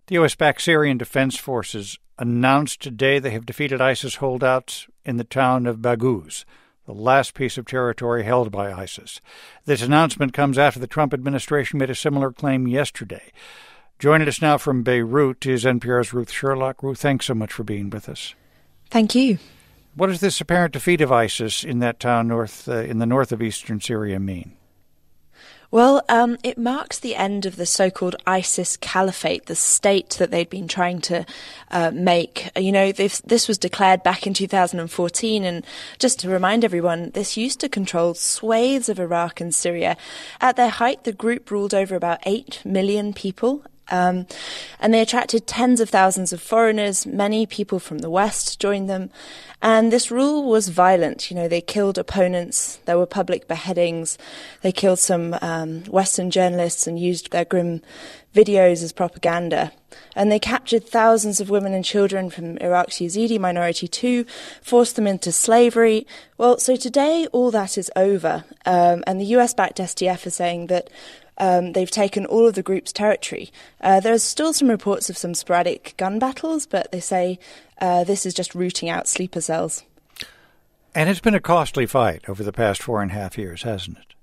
The U.S.-backed Syrian Defense Forces announced today they have defeated ISIS holdouts in the town of Baghouz, the last piece of territory held by ISIS. This announcement comes after the Trump administration made a similar claim yesterday. Joining us now from Beirut is NPR's Ruth Sherlock. Ruth, thanks so much for being with us. Thank you. What does this apparent defeat of ISIS in that town in the north of eastern Syria mean? Well, it marks the end of the so-called ISIS caliphate, the state that they'd been trying to make. You know, this was declared back in 2014, and just to remind everyone, this used to control swathes of Iraq and Syria. At their height, the group ruled over about 8 million people. And they attracted tens of thousands of foreigners. Many people from the West joined them. And this rule was violent. You know, they killed opponents. There were public beheadings. They killed some Western journalists and used their grim videos as propaganda. And they captured thousands of women and children from Iraq's Yazidi minority too, forced them into slavery. Well, so today all that is over. And the US-backed SDF is saying that they've taken all of the group's territory. There's still some reports of some sporadic gun battles, but they say this is just rooting out sleeper cells. And it's been a costly fight over the past 4.5 years, hasn't it?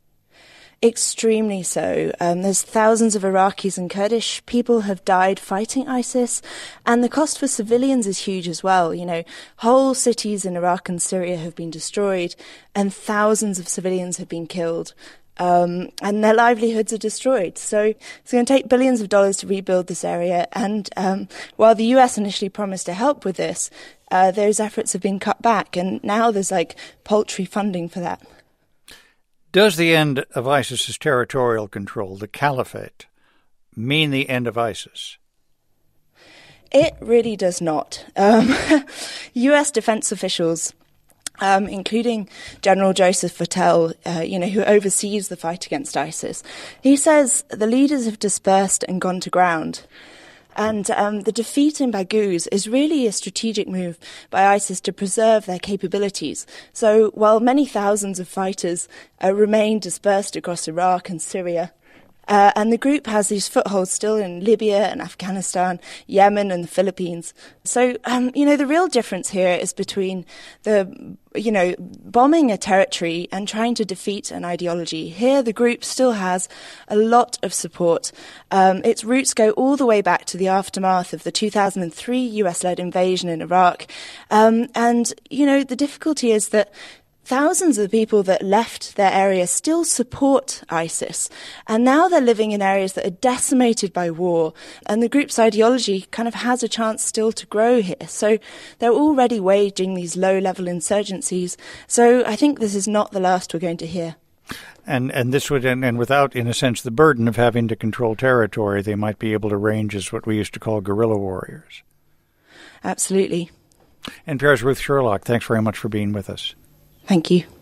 Extremely so. There's thousands of Iraqis and Kurdish people have died fighting ISIS, and the cost for civilians is huge as well. You know, whole cities in Iraq and Syria have been destroyed, and thousands of civilians have been killed. And their livelihoods are destroyed. So it's going to take billions of dollars to rebuild this area. And while the US initially promised to help with this, those efforts have been cut back. And now there's paltry funding for that. Does the end of ISIS's territorial control, the caliphate, mean the end of ISIS? It really does not. US defense officials, including General Joseph Votel, who oversees the fight against ISIS. He says the leaders have dispersed and gone to ground. And the defeat in Baghouz is really a strategic move by ISIS to preserve their capabilities. So while many thousands of fighters remain dispersed across Iraq and Syria, and the group has these footholds still in Libya and Afghanistan, Yemen and the Philippines. So, the real difference here is between bombing a territory and trying to defeat an ideology. Here, the group still has a lot of support. Its roots go all the way back to the aftermath of the 2003 US-led invasion in Iraq. The difficulty is that thousands of the people that left their area still support ISIS, and now they're living in areas that are decimated by war, and the group's ideology kind of has a chance still to grow here. So they're already waging these low-level insurgencies, so I think this is not the last we're going to hear. And this would, and without, in a sense, the burden of having to control territory, they might be able to range as what we used to call guerrilla warriors. Absolutely. NPR's Ruth Sherlock, thanks very much for being with us. Thank you.